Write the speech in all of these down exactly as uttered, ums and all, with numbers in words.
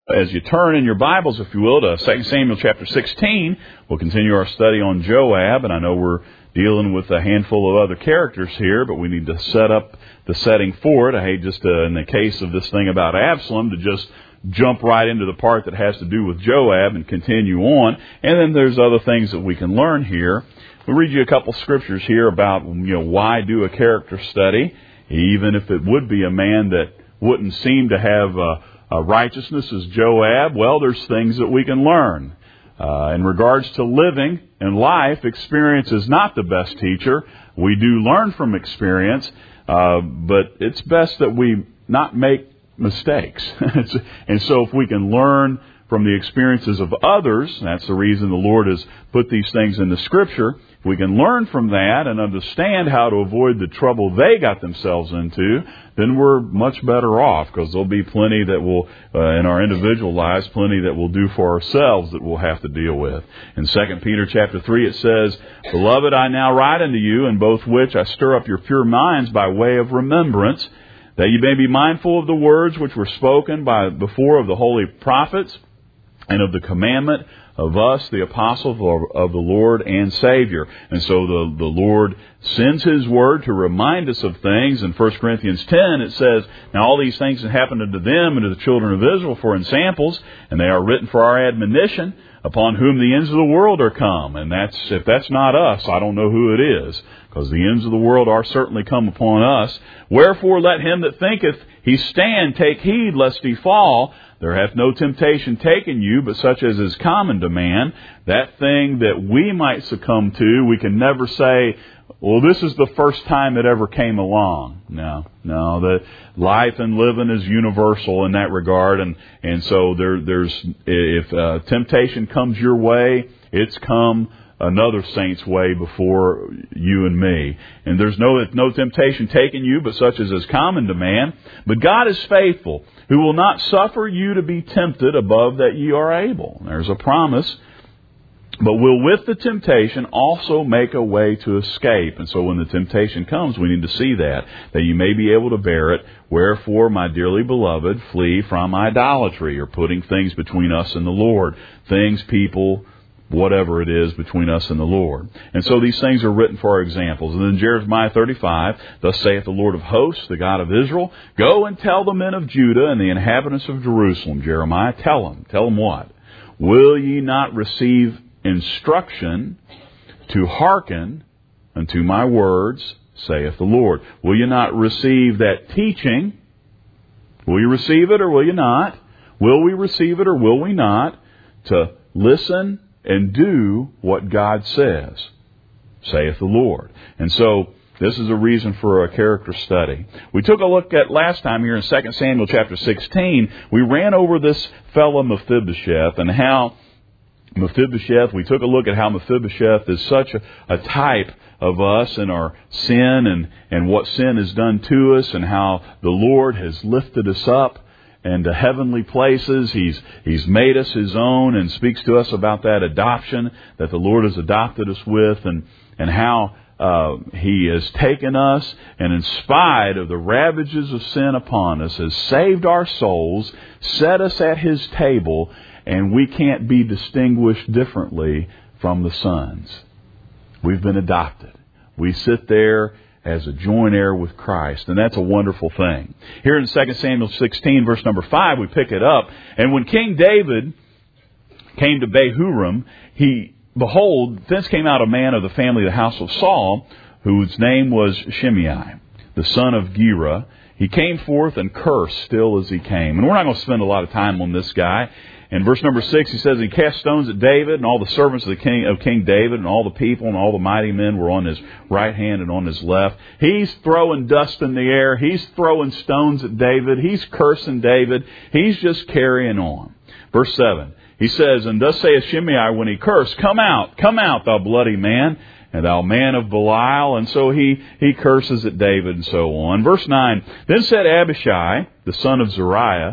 As you turn in your Bibles, if you will, to Second Samuel chapter sixteen, we'll continue our study on Joab, and I know we're dealing with a handful of other characters here, but we need to set up the setting for it. I hate just to, in the case of this thing about Absalom, to just jump right into the part that has to do with Joab and continue on. And then there's other things that we can learn here. We'll read you a couple scriptures here about, you know, why do a character study, even if it would be a man that wouldn't seem to have a Uh, righteousness as Joab. Well, there's things that we can learn. Uh, in regards to living and life, experience is not the best teacher. We do learn from experience, uh, but it's best that we not make mistakes. And so if we can learn from the experiences of others, that's the reason the Lord has put these things in the Scripture. If we can learn from that and understand how to avoid the trouble they got themselves into, then we're much better off, because there'll be plenty that will, uh, in our individual lives, plenty that we'll do for ourselves that we'll have to deal with. In Second Peter chapter three, it says, "Beloved, I now write unto you, in both which I stir up your pure minds by way of remembrance, that you may be mindful of the words which were spoken by before of the holy prophets, and of the commandment of us, the apostles of the Lord and Savior." And so the, the Lord sends His Word to remind us of things. In First Corinthians ten, it says, "Now all these things have happened unto them and to the children of Israel for ensamples, and they are written for our admonition, upon whom the ends of the world are come." And that's, if that's not us, I don't know who it is, because the ends of the world are certainly come upon us. "Wherefore let him that thinketh he stand take heed lest he fall. There hath no temptation taken you, but such as is common to man." That thing that we might succumb to, we can never say, well, this is the first time it ever came along. No, no, the life and living is universal in that regard. And, and so there, there's, if uh, temptation comes your way, it's come another saint's way before you and me. And there's no no temptation taken you, but such as is common to man. But God is faithful, who will not suffer you to be tempted above that ye are able. There's a promise. "But will with the temptation also make a way to escape." And so when the temptation comes, we need to see that, that you may be able to bear it. "Wherefore, my dearly beloved, flee from idolatry," or putting things between us and the Lord. Things, people, whatever it is between us and the Lord. And so these things are written for our examples. And then Jeremiah thirty-five, "Thus saith the Lord of hosts, the God of Israel, go and tell the men of Judah and the inhabitants of Jerusalem." Jeremiah, tell them. Tell them what? "Will ye not receive instruction to hearken unto my words, saith the Lord?" Will you not receive that teaching? Will you receive it or will you not? Will we receive it or will we not? To listen and do what God says, saith the Lord. And so this is a reason for a character study. We took a look at last time here in Second Samuel chapter sixteen. We ran over this fellow Mephibosheth and how Mephibosheth, we took a look at how Mephibosheth is such a, a type of us and our sin and, and what sin has done to us, and how the Lord has lifted us up and to heavenly places. He's He's made us His own, and speaks to us about that adoption that the Lord has adopted us with, and, and how uh, He has taken us and, in spite of the ravages of sin upon us, has saved our souls, set us at His table, and we can't be distinguished differently from the sons. We've been adopted. We sit there as a joint heir with Christ, and that's a wonderful thing. Here in Second Samuel sixteen, verse number five, we pick it up. "And when King David came to Bahurim, he, behold, thence came out a man of the family of the house of Saul, whose name was Shimei, the son of Gera. He came forth and cursed still as he came." And we're not going to spend a lot of time on this guy. In verse number six, he says, "He cast stones at David, and all the servants of the king of King David, and all the people and all the mighty men were on his right hand and on his left." He's throwing dust in the air. He's throwing stones at David. He's cursing David. He's just carrying on. Verse seven, he says, "And thus saith Shimei when he cursed, Come out, come out, thou bloody man, and thou man of Belial." And so he, he curses at David and so on. Verse nine, "Then said Abishai, the son of Zeruiah,"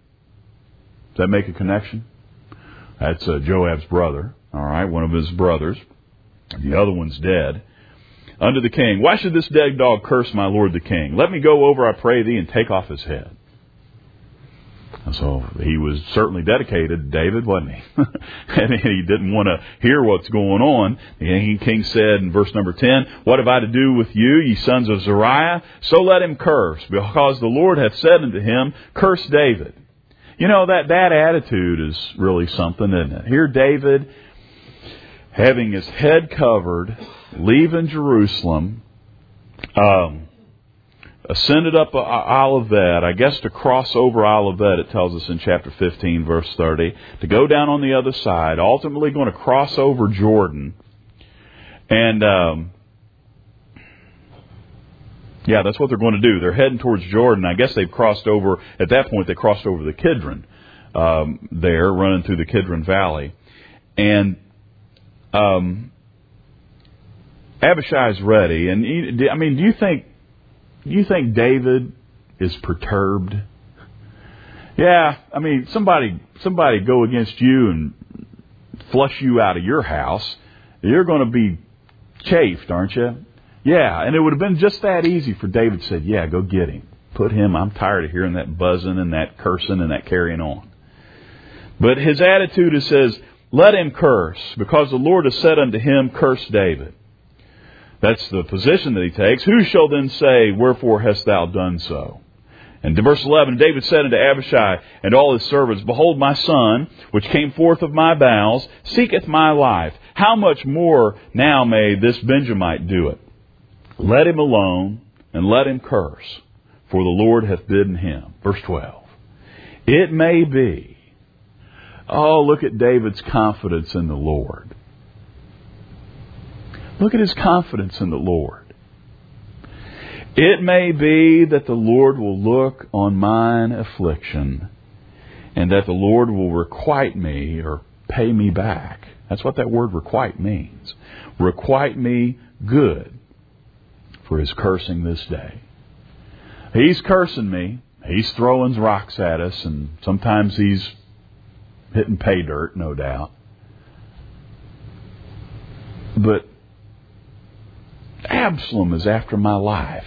does that make a connection? That's uh, Joab's brother. All right, one of his brothers. The other one's dead. "Unto the king, Why should this dead dog curse my lord the king? Let me go over, I pray thee, and take off his head." So he was certainly dedicated to David, wasn't he? And he didn't want to hear what's going on. The king said in verse number ten, "What have I to do with you, ye sons of Zeruiah? So let him curse, because the Lord hath said unto him, Curse David." You know, that, that attitude is really something, isn't it? Here David, having his head covered, leaving Jerusalem, um, ascended up Olivet, I guess to cross over Olivet, it tells us in chapter fifteen, verse thirty, to go down on the other side, ultimately going to cross over Jordan. And, um, yeah, that's what they're going to do. They're heading towards Jordan. I guess they've crossed over, at that point, they crossed over the Kidron um, there, running through the Kidron Valley. And um, Abishai's ready. And, he, I mean, do you think Do you think David is perturbed? Yeah, I mean, somebody somebody go against you and flush you out of your house. You're going to be chafed, aren't you? Yeah, and it would have been just that easy for David to say, yeah, go get him. Put him, I'm tired of hearing that buzzing and that cursing and that carrying on. But his attitude is says, let him curse, because the Lord has said unto him, Curse David. That's the position that he takes. Who shall then say, Wherefore hast thou done so? And to verse eleven, David said unto Abishai and all his servants, Behold, my son, which came forth of my bowels, seeketh my life. How much more now may this Benjamite do it? Let him alone, and let him curse, for the Lord hath bidden him. Verse twelve. It may be. Oh, look at David's confidence in the Lord. Look at his confidence in the Lord. It may be that the Lord will look on mine affliction, and that the Lord will requite me or pay me back. That's what that word requite means. Requite me good for his cursing this day. He's cursing me. He's throwing rocks at us, and sometimes he's hitting pay dirt, no doubt. But Absalom is after my life.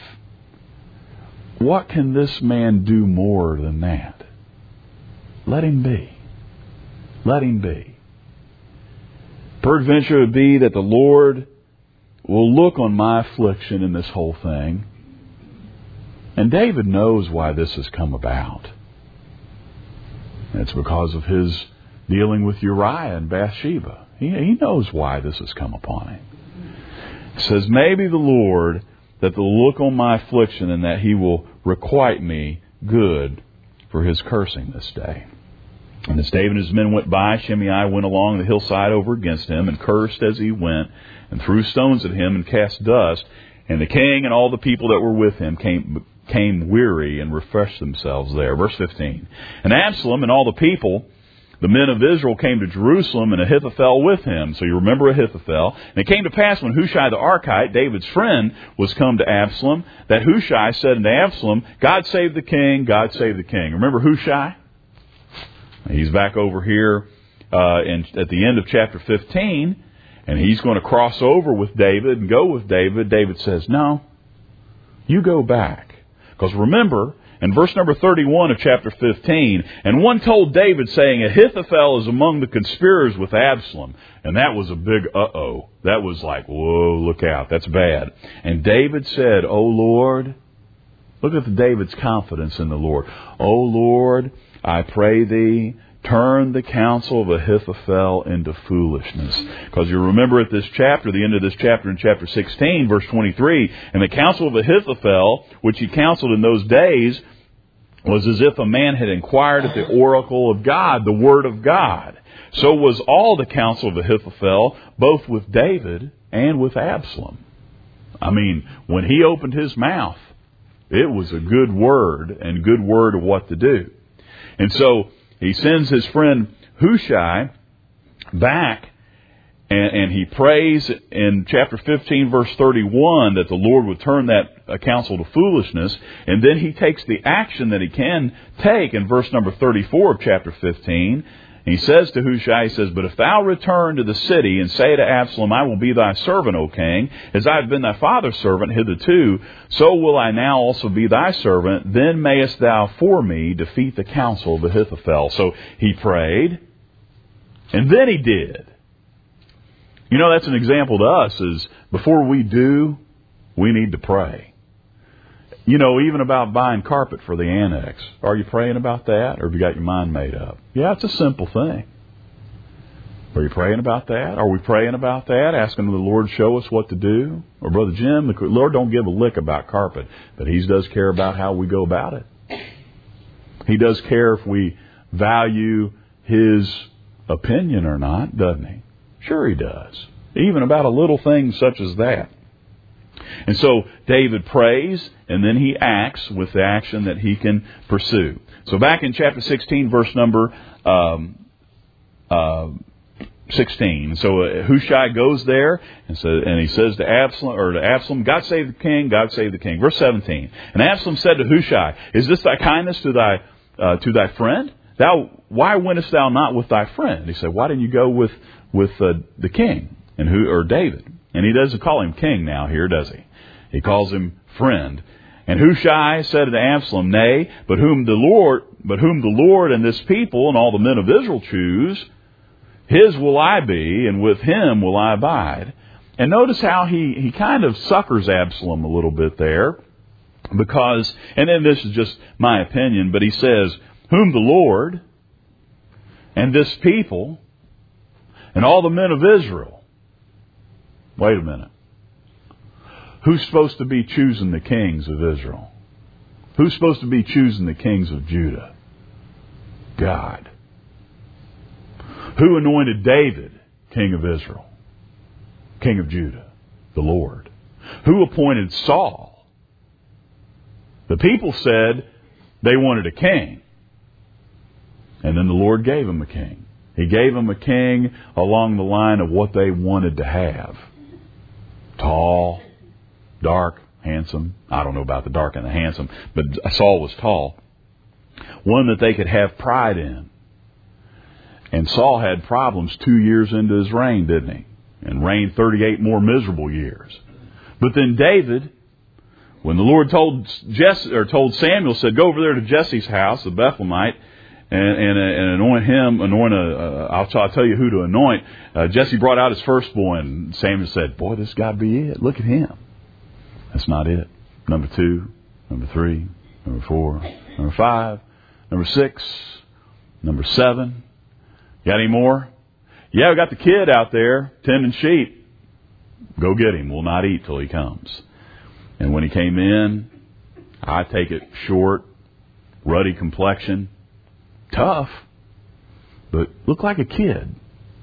What can this man do more than that? Let him be. Let him be. Peradventure it would be that the Lord will look on my affliction in this whole thing. And David knows why this has come about. It's because of his dealing with Uriah and Bathsheba. He, he knows why this has come upon him. It says, maybe the Lord, that will look on my affliction, and that he will requite me good for his cursing this day. And as David and his men went by, Shimei went along the hillside over against him, and cursed as he went, and threw stones at him, and cast dust. And the king and all the people that were with him came came weary and refreshed themselves there. Verse fifteen. And Absalom and all the people, the men of Israel, came to Jerusalem, and Ahithophel with him. So you remember Ahithophel. And it came to pass when Hushai the Archite, David's friend, was come to Absalom, that Hushai said unto Absalom, God save the king, God save the king. Remember Hushai? He's back over here uh, in, at the end of chapter fifteen, and he's going to cross over with David and go with David. David says, no, you go back. Because remember, in verse number thirty-one of chapter fifteen, and one told David, saying, Ahithophel is among the conspirators with Absalom. And that was a big uh-oh. That was like, whoa, look out, that's bad. And David said, O Lord, look at David's confidence in the Lord. O Lord, I pray thee, turn the counsel of Ahithophel into foolishness. Because you remember at this chapter, the end of this chapter in chapter sixteen, verse twenty-three, and the counsel of Ahithophel, which he counseled in those days, was as if a man had inquired at the oracle of God, the word of God. So was all the counsel of Ahithophel, both with David and with Absalom. I mean, when he opened his mouth, it was a good word, and good word of what to do. And so he sends his friend Hushai back, And, and he prays in chapter fifteen, verse thirty-one, that the Lord would turn that uh, counsel to foolishness. And then he takes the action that he can take in verse number thirty-four of chapter fifteen. And he says to Hushai, he says, "But if thou return to the city and say to Absalom, I will be thy servant, O king, as I have been thy father's servant hitherto, so will I now also be thy servant. Then mayest thou for me defeat the counsel of Ahithophel." So he prayed, and then he did. You know, that's an example to us, is before we do, we need to pray. You know, even about buying carpet for the annex. Are you praying about that, or have you got your mind made up? Yeah, it's a simple thing. Are you praying about that? Are we praying about that, asking the Lord to show us what to do? Or, Brother Jim, the Lord don't give a lick about carpet, but He does care about how we go about it. He does care if we value His opinion or not, doesn't He? Sure He does. Even about a little thing such as that. And so David prays, and then he acts with the action that he can pursue. So back in chapter sixteen, verse number um, uh, sixteen. So uh, Hushai goes there, and, so, and he says to Absalom, or to Absalom, "God save the king, God save the king." Verse seventeen. "And Absalom said to Hushai, Is this thy kindness to thy uh, to thy friend? Thou, why wentest thou not with thy friend?" He said, "Why didn't you go with with uh, the king and who or David?" And he doesn't call him king now here, does he? He calls him friend. "And Hushai said to Absalom, Nay, but whom the Lord, but whom the Lord and this people and all the men of Israel choose, his will I be, and with him will I abide." And notice how he, he kind of suckers Absalom a little bit there, because, and then this is just my opinion, but he says, "Whom the Lord and this people and all the men of Israel." Wait a minute. Who's supposed to be choosing the kings of Israel? Who's supposed to be choosing the kings of Judah? God. Who anointed David king of Israel? King of Judah? The Lord. Who appointed Saul? The people said they wanted a king. And then the Lord gave them a king. He gave them a king along the line of what they wanted to have. Tall, dark, handsome. I don't know about the dark and the handsome, but Saul was tall. One that they could have pride in. And Saul had problems two years into his reign, didn't he? And reigned thirty-eight more miserable years. But then David, when the Lord told Jesse, or told Samuel, said, "Go over there to Jesse's house, the Bethlehemite, and, and, and anoint him, anoint a, uh, I'll, t- I'll tell you who to anoint." Uh, Jesse brought out his firstborn, and Samuel said, "Boy, this got to be it. Look at him." That's not it. Number two, number three, number four, number five, number six, number seven. Got any more? Yeah, we got the kid out there tending sheep. Go get him. We'll not eat till he comes. And when he came in, I take it short, ruddy complexion, tough, but looked like a kid.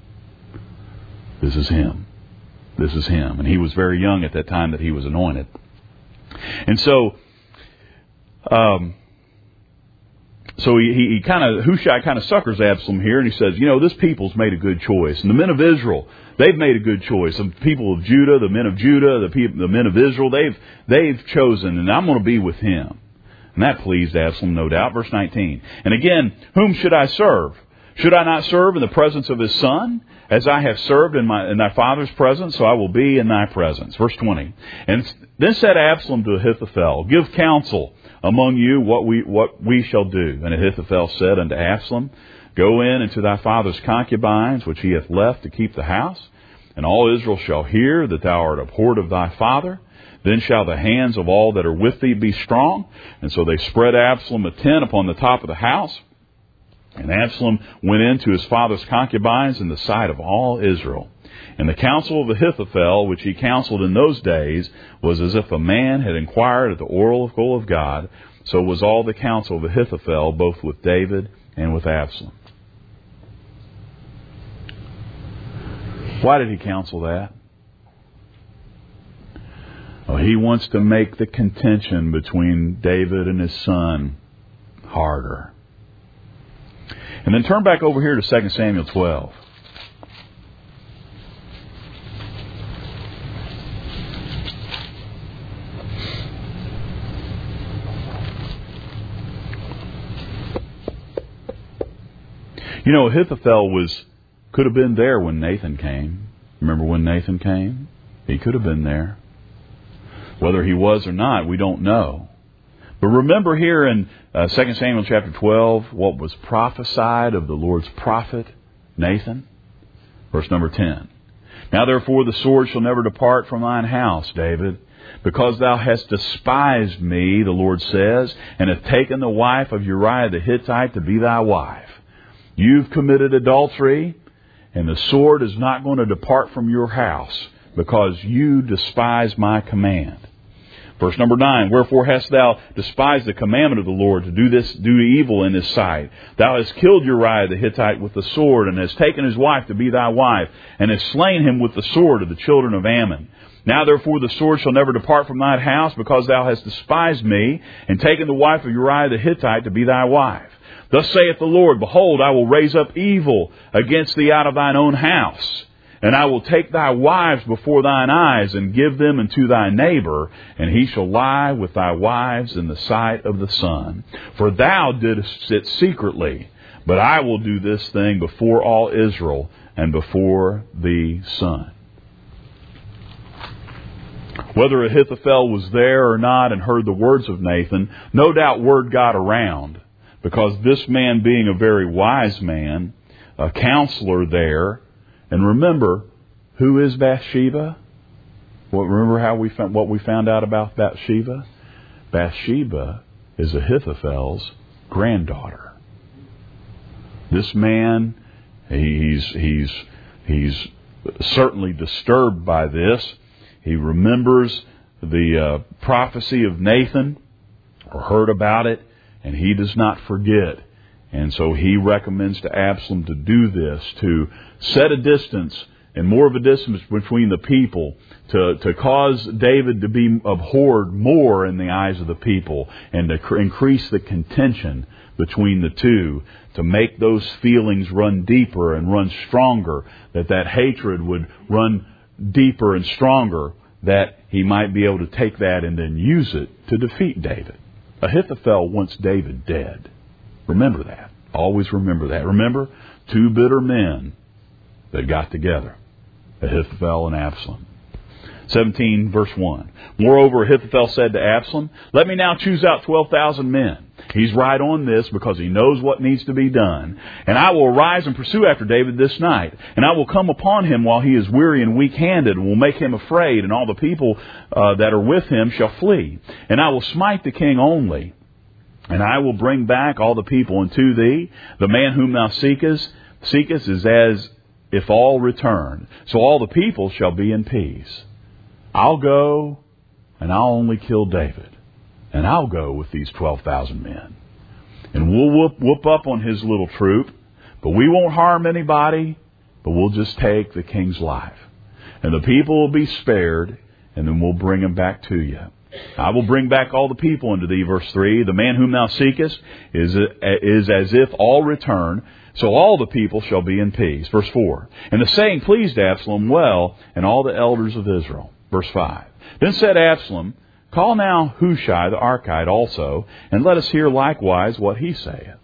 This is him. This is him. And he was very young at that time that he was anointed. And so, um, so he, he, he kind of, Hushai kind of suckers Absalom here, and he says, you know, this people's made a good choice. And the men of Israel, they've made a good choice. The people of Judah, the men of Judah, the people, the men of Israel, they've, they've chosen, and I'm going to be with him. And that pleased Absalom, no doubt. Verse nineteen. "And again, whom should I serve? Should I not serve in the presence of his son? As I have served in my in thy father's presence, so I will be in thy presence." Verse twenty. "And then said Absalom to Ahithophel, Give counsel among you what we what we shall do. And Ahithophel said unto Absalom, Go in into thy father's concubines, which he hath left to keep the house, and all Israel shall hear that thou art abhorred of thy father. Then shall the hands of all that are with thee be strong. And so they spread Absalom a tent upon the top of the house. And Absalom went in to his father's concubines in the sight of all Israel. And the counsel of Ahithophel, which he counseled in those days, was as if a man had inquired at the oracle of God. So was all the counsel of Ahithophel, both with David and with Absalom." Why did he counsel that? Well, he wants to make the contention between David and his son harder. And then turn back over here to Second Samuel twelve. You know, Ahithophel was could have been there when Nathan came. Remember when Nathan came? He could have been there. Whether he was or not, we don't know. But remember here in uh, Second Samuel chapter twelve, what was prophesied of the Lord's prophet, Nathan? Verse number ten. Now therefore the sword shall never depart from thine house, David, because thou hast despised me, the Lord says, and hast taken the wife of Uriah the Hittite to be thy wife. You've committed adultery, and the sword is not going to depart from your house, because you despise my command. Verse number nine, wherefore hast thou despised the commandment of the Lord to do this, do evil in his sight? Thou hast killed Uriah the Hittite with the sword, and hast taken his wife to be thy wife, and hast slain him with the sword of the children of Ammon. Now therefore the sword shall never depart from thine house, because thou hast despised me, and taken the wife of Uriah the Hittite to be thy wife. Thus saith the Lord, behold, I will raise up evil against thee out of thine own house, and I will take thy wives before thine eyes, and give them unto thy neighbor, and he shall lie with thy wives in the sight of the sun. For thou didst sit secretly, but I will do this thing before all Israel, and before the sun. Whether Ahithophel was there or not and heard the words of Nathan, no doubt word got around, because this man, being a very wise man, a counselor there. And remember, who is Bathsheba? Well, remember how we found, what we found out about Bathsheba? Bathsheba is Ahithophel's granddaughter. This man, he's he's he's certainly disturbed by this. He remembers the uh, prophecy of Nathan, or heard about it, and he does not forget. And so he recommends to Absalom to do this, to set a distance, and more of a distance between the people, to, to cause David to be abhorred more in the eyes of the people, and to cr- increase the contention between the two, to make those feelings run deeper and run stronger, that that hatred would run deeper and stronger, that he might be able to take that and then use it to defeat David. Ahithophel wants David dead. Remember that. Always remember that. Remember, two bitter men that got together, Ahithophel and Absalom. seventeen verse one. Moreover, Ahithophel said to Absalom, let me now choose out twelve thousand men. He's right on this because he knows what needs to be done. And I will arise and pursue after David this night. And I will come upon him while he is weary and weak-handed, and will make him afraid, and all the people uh, that are with him shall flee. And I will smite the king only. And I will bring back all the people unto thee. The man whom thou seekest, seekest is as if all return. So all the people shall be in peace. I'll go, and I'll only kill David. And I'll go with these twelve thousand men. And we'll whoop, whoop up on his little troop. But we won't harm anybody. But we'll just take the king's life. And the people will be spared. And then we'll bring him back to you. I will bring back all the people unto thee, verse three. The man whom thou seekest is, is as if all return. So all the people shall be in peace. Verse four. And the saying pleased Absalom well, and all the elders of Israel. Verse five. Then said Absalom, call now Hushai the Archite also, and let us hear likewise what he saith.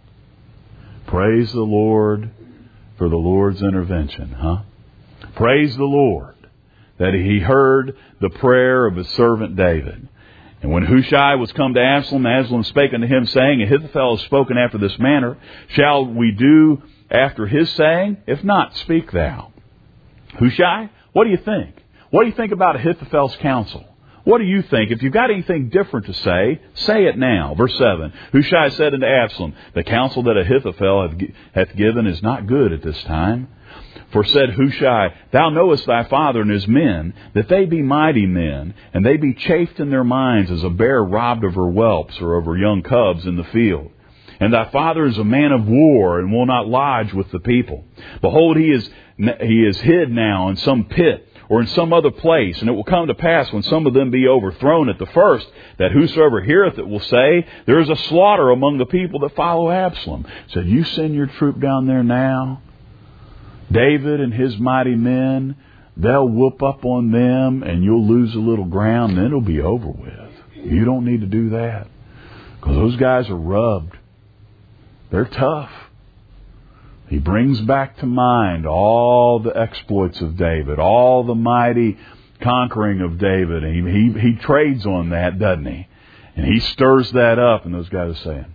Praise the Lord for the Lord's intervention, huh? Praise the Lord that he heard the prayer of his servant David. And when Hushai was come to Absalom, Absalom spake unto him, saying, Ahithophel has spoken after this manner. Shall we do after his saying? If not, speak thou. Hushai, what do you think? What do you think about Ahithophel's counsel? What do you think? If you've got anything different to say, say it now. Verse seven. Hushai said unto Absalom, the counsel that Ahithophel hath, hath given is not good at this time. For said Hushai, thou knowest thy father and his men, that they be mighty men, and they be chafed in their minds as a bear robbed of her whelps or of her young cubs in the field. And thy father is a man of war, and will not lodge with the people. Behold, he is he is hid now in some pit, or in some other place. And it will come to pass, when some of them be overthrown at the first, that whosoever heareth it will say, there is a slaughter among the people that follow Absalom. Said, you send your troop down there now. David and his mighty men, they'll whoop up on them, and you'll lose a little ground, then it'll be over with. You don't need to do that, because those guys are rubbed. They're tough. He brings back to mind all the exploits of David, all the mighty conquering of David. And he, he, he trades on that, doesn't he? And he stirs that up, and those guys are saying,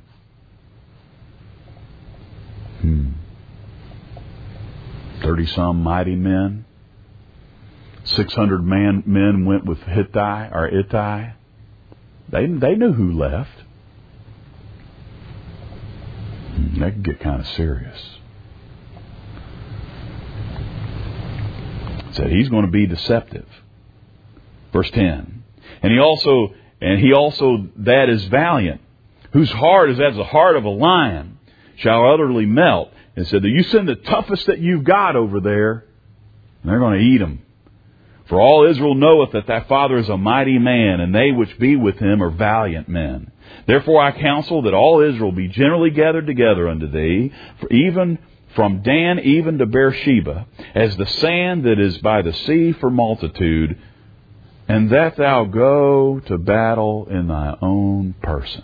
hmm, thirty-some mighty men. six hundred man, men went with Hittai, or Ittai. They, they knew who left. Hmm, that could get kind of serious. Said he's going to be deceptive. Verse ten. And he also, and he also that is valiant, whose heart is as the heart of a lion, shall utterly melt. And said that you send the toughest that you've got over there, and they're going to eat them. For all Israel knoweth that thy father is a mighty man, and they which be with him are valiant men. Therefore I counsel that all Israel be generally gathered together unto thee, for even from Dan even to Beersheba, as the sand that is by the sea for multitude, and that thou go to battle in thy own person.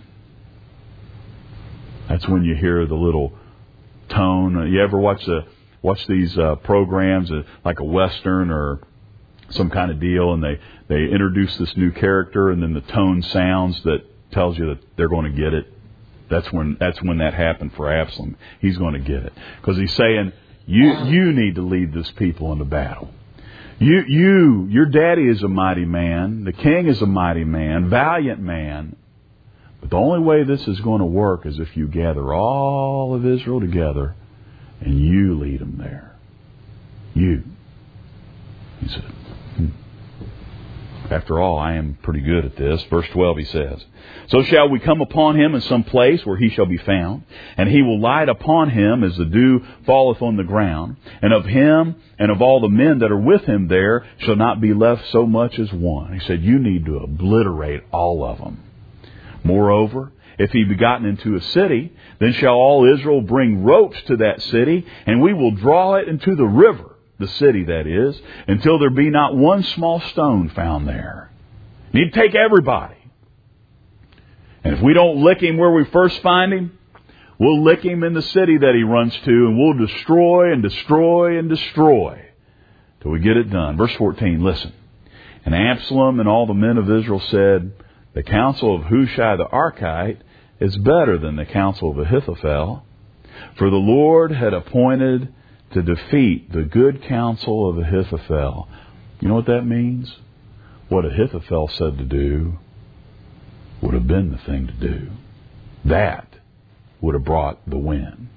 That's when you hear the little tone. You ever watch the watch these uh, programs, uh, like a Western or some kind of deal, and they, they introduce this new character, and then the tone sounds that tells you that they're going to get it. That's when that's when that happened for Absalom. He's going to get it because he's saying, "You you need to lead this people into battle. You you your daddy is a mighty man. The king is a mighty man, valiant man. But the only way this is going to work is if you gather all of Israel together and you lead them there. You." He said, hmm. After all, I am pretty good at this. Verse twelve, he says, So shall we come upon him in some place where he shall be found, and he will light upon him as the dew falleth on the ground, and of him and of all the men that are with him there shall not be left so much as one. He said, you need to obliterate all of them. Moreover, if he be gotten into a city, then shall all Israel bring ropes to that city, and we will draw it into the river, the city that is, until there be not one small stone found there. You need to take everybody. And if we don't lick him where we first find him, we'll lick him in the city that he runs to, and we'll destroy and destroy and destroy till we get it done. Verse fourteen, listen. And Absalom and all the men of Israel said, the counsel of Hushai the Archite is better than the counsel of Ahithophel, for the Lord had appointed to defeat the good counsel of Ahithophel. You know what that means? What Ahithophel said to do would have been the thing to do. That would have brought the win.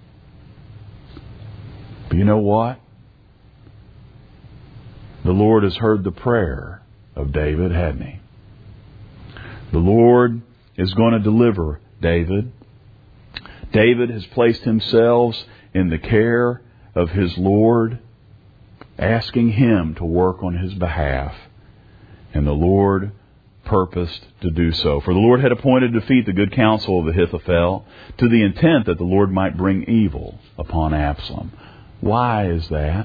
But you know what? The Lord has heard the prayer of David, hadn't he? The Lord is going to deliver David. David has placed himself in the care of his Lord, asking him to work on his behalf. And the Lord purposed to do so. For the Lord had appointed to defeat the good counsel of Ahithophel, to the intent that the Lord might bring evil upon Absalom. Why is that?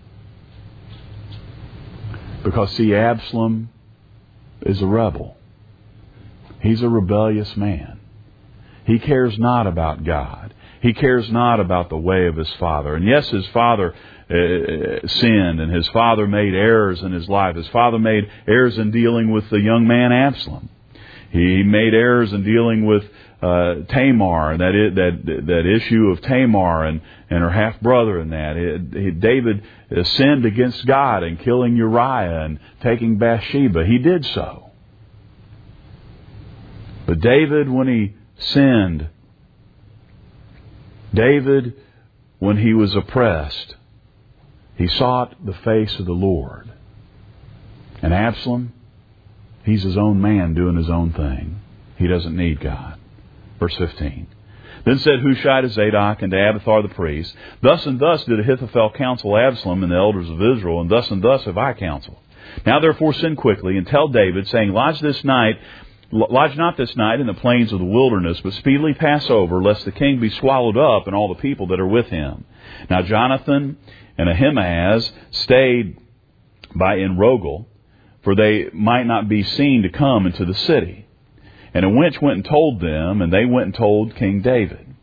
Because, see, Absalom is a rebel. He's a rebellious man. He cares not about God. He cares not about the way of his father. And yes, his father uh, sinned, and his father made errors in his life. His father made errors in dealing with the young man Absalom. He made errors in dealing with uh, Tamar, and that, it, that that issue of Tamar and, and her half brother, and that it, he, David sinned against God in killing Uriah and taking Bathsheba. He did so. But David, when he sinned, David, when he was oppressed, he sought the face of the Lord. And Absalom, he's his own man doing his own thing. He doesn't need God. Verse fifteen. Then said Hushai to Zadok and to Abiathar the priest, Thus and thus did Ahithophel counsel Absalom and the elders of Israel, and thus and thus have I counseled. Now therefore send quickly and tell David, saying, Lodge this night Lodge not this night in the plains of the wilderness, but speedily pass over, lest the king be swallowed up and all the people that are with him. Now Jonathan and Ahimaaz stayed by Enrogel, for they might not be seen to come into the city. And a wench went and told them, and they went and told King David.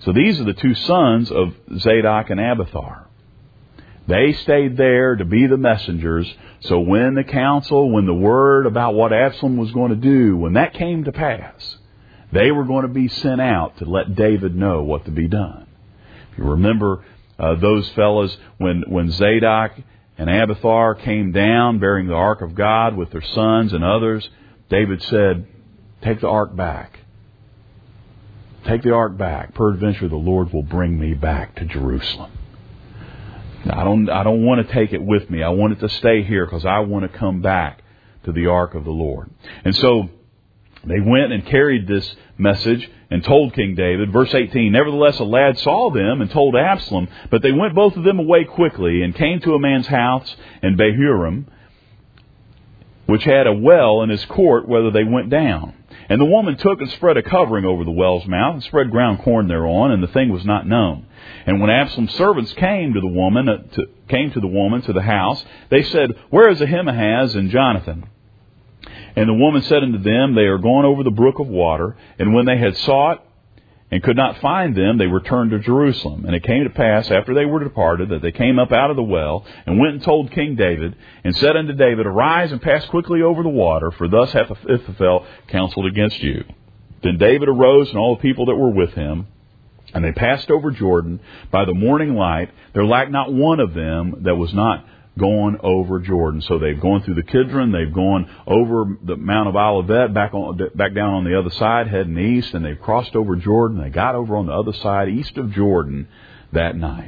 So these are the two sons of Zadok and Abiathar. They stayed there to be the messengers. So when the council, when the word about what Absalom was going to do, when that came to pass, they were going to be sent out to let David know what to be done. If you remember uh, those fellas, when, when Zadok and Abiathar came down bearing the ark of God with their sons and others, David said, take the ark back. Take the ark back. Peradventure the Lord will bring me back to Jerusalem. Now, I don't, I don't want to take it with me. I want it to stay here because I want to come back to the ark of the Lord. And so they went and carried this message and told King David. Verse eighteen, nevertheless a lad saw them and told Absalom, but they went both of them away quickly and came to a man's house in Bahurim, which had a well in his court, whither they went down. And the woman took and spread a covering over the well's mouth and spread ground corn thereon, and the thing was not known. And when Absalom's servants came to the woman, uh, to, came to the woman to the house, they said, where is Ahimaaz and Jonathan? And the woman said unto them, they are gone over the brook of water. And when they had sought and could not find them, they returned to Jerusalem. And it came to pass, after they were departed, that they came up out of the well, and went and told King David, and said unto David, arise and pass quickly over the water, for thus hath Ahithophel counseled against you. Then David arose, and all the people that were with him, and they passed over Jordan by the morning light. There lacked not one of them that was not gone over Jordan. So they've gone through the Kidron, they've gone over the Mount of Olivet, back on, back down on the other side, heading east, and they've crossed over Jordan. They got over on the other side, east of Jordan, that night.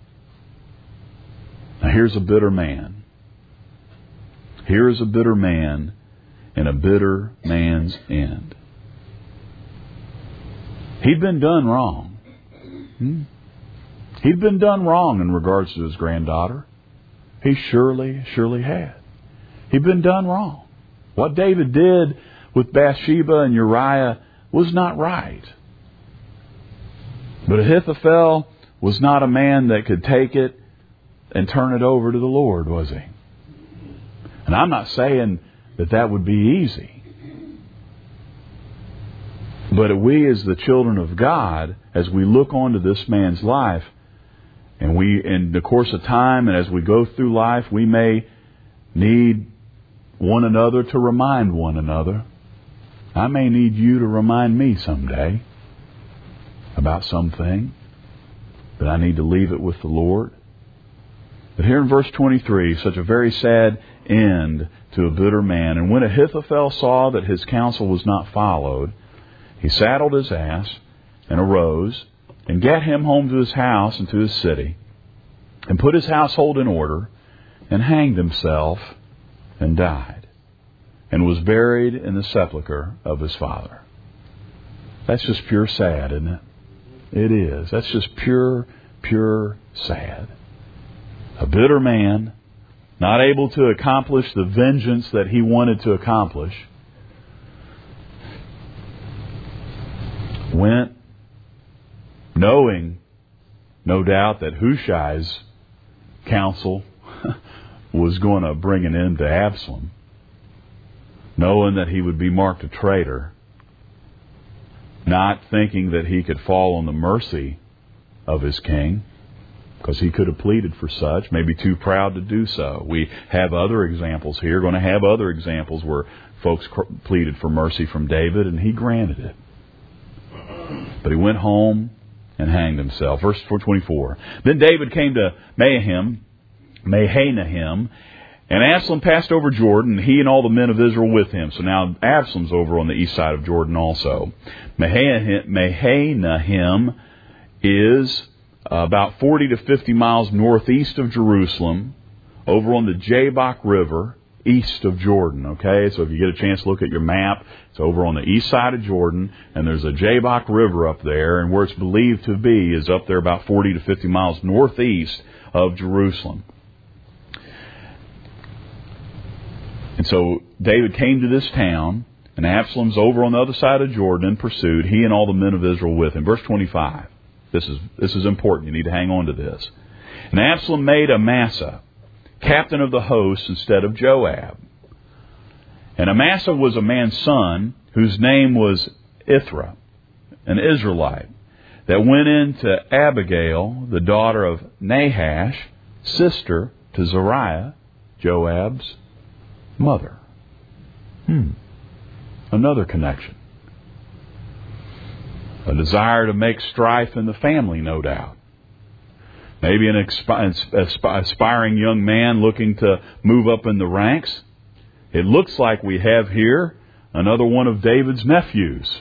Now here's a bitter man. Here is a bitter man and a bitter man's end. He'd been done wrong. Hmm? He'd been done wrong in regards to his granddaughter. He surely, surely had. He'd been done wrong. What David did with Bathsheba and Uriah was not right. But Ahithophel was not a man that could take it and turn it over to the Lord, was he? And I'm not saying that that would be easy. But we as the children of God, as we look onto this man's life, and we, in the course of time, and as we go through life, we may need one another to remind one another. I may need you to remind me someday about something that I need to leave it with the Lord. But here in verse twenty-three, such a very sad end to a bitter man. And when Ahithophel saw that his counsel was not followed, he saddled his ass and arose and gat him home to his house and to his city, and put his household in order, and hanged himself, and died, and was buried in the sepulchre of his father. That's just pure sad, isn't it? It is. That's just pure, pure sad. A bitter man, not able to accomplish the vengeance that he wanted to accomplish, went knowing, no doubt, that Hushai's counsel was going to bring an end to Absalom, knowing that he would be marked a traitor, not thinking that he could fall on the mercy of his king, because he could have pleaded for such, maybe too proud to do so. We have other examples here, going to have other examples where folks pleaded for mercy from David, and he granted it. But he went home and hanged himself. Verse twenty-four. Then David came to Mahanaim, Mahanaim, and Absalom passed over Jordan, he and all the men of Israel with him. So now Absalom's over on the east side of Jordan also. Mahanaim is about forty to fifty miles northeast of Jerusalem, over on the Jabbok River, east of Jordan. Okay, so if you get a chance to look at your map, it's over on the east side of Jordan, and there's a Jabbok River up there, and where it's believed to be is up there about forty to fifty miles northeast of Jerusalem. And so David came to this town, and Absalom's over on the other side of Jordan and pursued, he and all the men of Israel with him. Verse twenty-five. This is this is important. You need to hang on to this. And Absalom made Amasa captain of the host instead of Joab. And Amasa was a man's son whose name was Ithra, an Israelite. that went in to Abigail, the daughter of Nahash, sister to Zeruiah, Joab's mother. Hmm. Another connection. A desire to make strife in the family, no doubt. Maybe an expi- aspiring young man looking to move up in the ranks. It looks like we have here another one of David's nephews.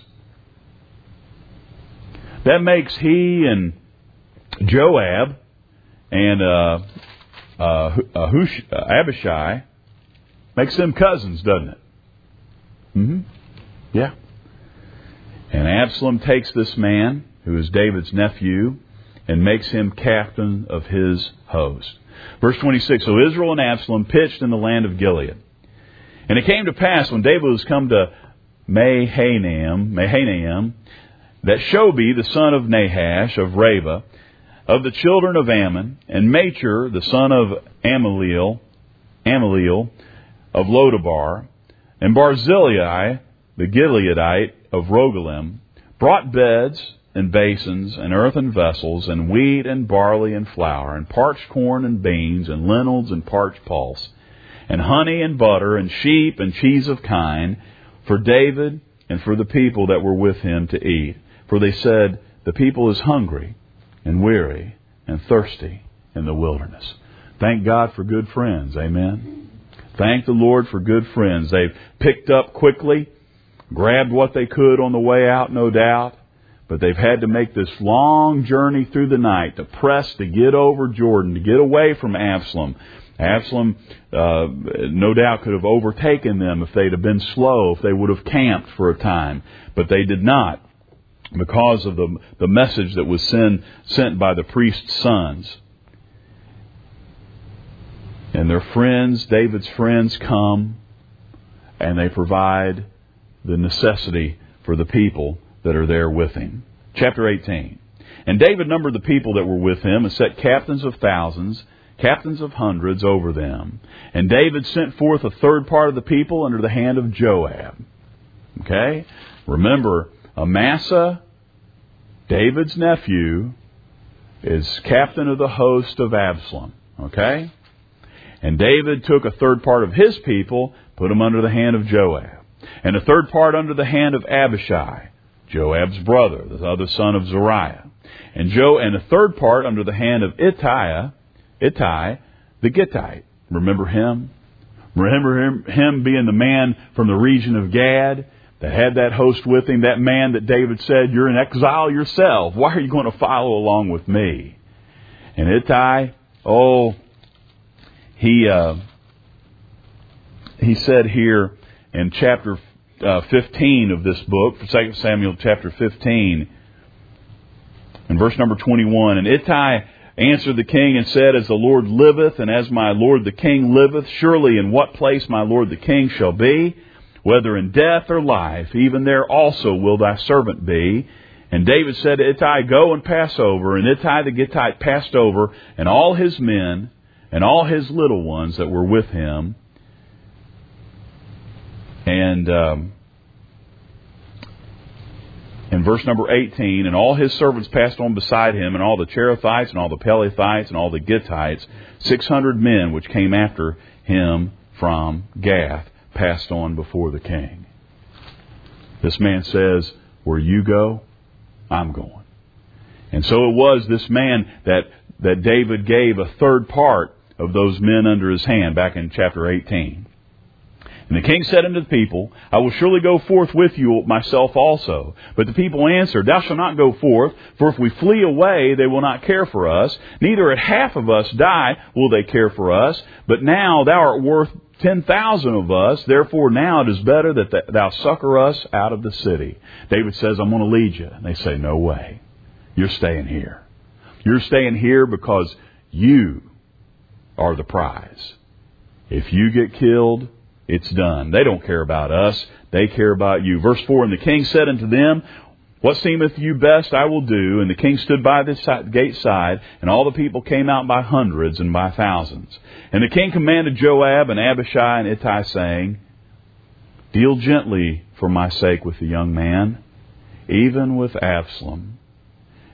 That makes he and Joab and uh, uh, Ahush, uh, Abishai, makes them cousins, doesn't it? Mm-hmm. Yeah. And Absalom takes this man, who is David's nephew, and makes him captain of his host. Verse twenty-six, so Israel and Absalom pitched in the land of Gilead. And it came to pass, when David was come to Mahanaim, Mahanaim, that Shobi, the son of Nahash, of Reba, of the children of Ammon, and Machir, the son of Amaliel, Amaliel of Lodabar, and Barzillai, the Gileadite of Rogelim, brought beds and basins and earthen vessels and wheat and barley and flour and parched corn and beans and lentils and parched pulse and honey and butter and sheep and cheese of kine for David and for the people that were with him to eat. For they said, the people is hungry and weary and thirsty in the wilderness. Thank God for good friends. Amen. Thank the Lord for good friends. They've picked up quickly, grabbed what they could on the way out, no doubt. But they've had to make this long journey through the night to press to get over Jordan, to get away from Absalom. Absalom, uh, no doubt, could have overtaken them if they'd have been slow, if they would have camped for a time. But they did not, because of the, the message that was sent, sent by the priest's sons. And their friends, David's friends, come and they provide the necessity for the people that are there with him. Chapter eighteen. And David numbered the people that were with him and set captains of thousands, captains of hundreds over them. And David sent forth a third part of the people under the hand of Joab. Okay? Remember, Amasa, David's nephew, is captain of the host of Absalom. Okay? And David took a third part of his people, put them under the hand of Joab. And a third part under the hand of Abishai, Joab's brother, the other son of Zeruiah. And Joe, and a third part under the hand of Ittai, Ittai, the Gittite. Remember him? Remember him, him being the man from the region of Gad that had that host with him, that man that David said, you're in exile yourself. Why are you going to follow along with me? And Ittai, oh, he uh, he said here in chapter uh, fifteen of this book, Second Samuel chapter fifteen, in verse number twenty-one, and Ittai answered the king and said, as the Lord liveth, and as my lord the king liveth, surely in what place my lord the king shall be, whether in death or life, even there also will thy servant be. And David said to Ittai, go and pass over. And Ittai the Gittite passed over, and all his men, and all his little ones that were with him. And um, in verse number eighteen, and all his servants passed on beside him, and all the Cherethites, and all the Pelethites, and all the Gittites, six hundred men which came after him from Gath, passed on before the king. This man says, where you go, I'm going. And so it was this man that, that David gave a third part of those men under his hand back in chapter eighteen. And the king said unto the people, I will surely go forth with you myself also. But the people answered, thou shalt not go forth, for if we flee away, they will not care for us. Neither at half of us die will they care for us. But now thou art worth ten thousand of us. Therefore now it is better that thou succor us out of the city. David says, I'm going to lead you. And they say, no way. You're staying here. You're staying here because you are the prize. If you get killed, it's done. They don't care about us. They care about you. Verse four, and the king said unto them, what seemeth you best I will do. And the king stood by the gate side, and all the people came out by hundreds and by thousands. And the king commanded Joab and Abishai and Ittai, saying, deal gently for my sake with the young man, even with Absalom.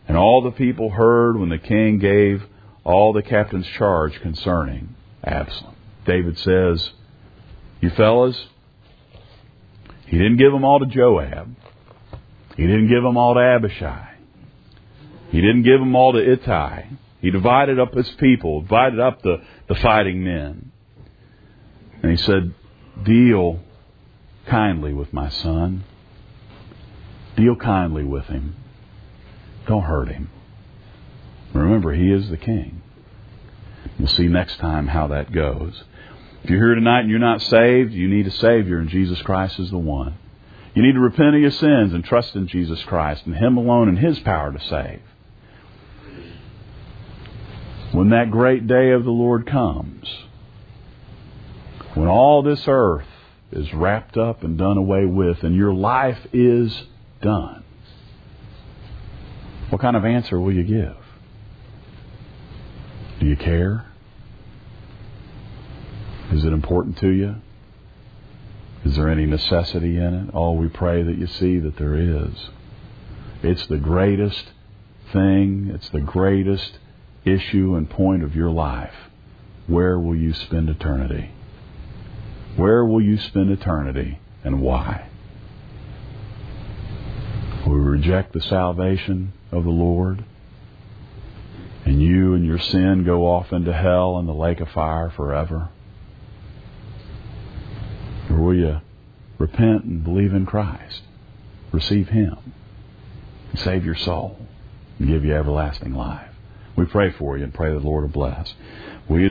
And all the people heard when the king gave all the captains charge concerning Absalom. David says, you fellas, he didn't give them all to Joab. He didn't give them all to Abishai. He didn't give them all to Ittai. He divided up his people, divided up the, the fighting men. And he said, deal kindly with my son. Deal kindly with him. Don't hurt him. Remember, he is the king. We'll see next time how that goes. If you're here tonight and you're not saved, you need a Savior, and Jesus Christ is the one. You need to repent of your sins and trust in Jesus Christ and Him alone and His power to save. When that great day of the Lord comes, when all this earth is wrapped up and done away with and your life is done, what kind of answer will you give? Do you care? Is it important to you? Is there any necessity in it? Oh, we pray that you see that there is. It's the greatest thing. It's the greatest issue and point of your life. Where will you spend eternity? Where will you spend eternity, and why? Will we reject the salvation of the Lord, and you and your sin go off into hell and the lake of fire forever? Or will you repent and believe in Christ, receive Him, and save your soul, and give you everlasting life? We pray for you and pray that the Lord will bless. Will you